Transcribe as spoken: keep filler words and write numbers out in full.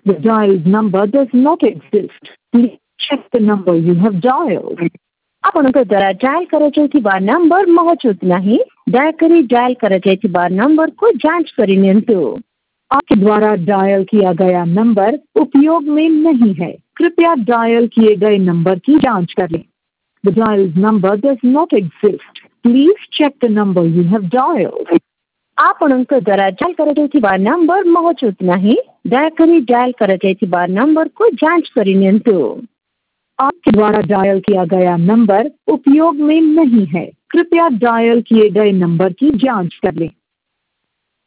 The dialed number does not exist. Please check the number you have dialed. ଆପଣଙ୍କ ଦ୍ୱାରା dial କରାଯାଇଥିବା number ମହଜୁଦ ନାହିଁ ଦୟାକରି ଡାଏଲ କରାଯାଇଥିବା ନମ୍ବରକୁ ଯାଞ୍ଚ କରିନିଅନ୍ତୁ। आपके द्वारा डायल किया गया नंबर उपयोग में नहीं है, कृपया डायल किए गए नंबर की जांच कर लें। The dialed number does not exist. Please check the number you have dialed. ଆପଣଙ୍କ ଦ୍ୱାରା ଡାଏଲ କରାଯାଇଥିବା ନମ୍ବର ମହଜୁଦ ନାହିଁ ଦୟାକରି ଡାଏଲ କରାଯାଇଥିବା ନମ୍ବରକୁ ଯାଞ୍ଚ କରିନିଅନ୍ତୁ। आपके द्वारा डायल किया गया नंबर उपयोग में नहीं है, कृपया डायल किए गए नंबर की जांच कर लें।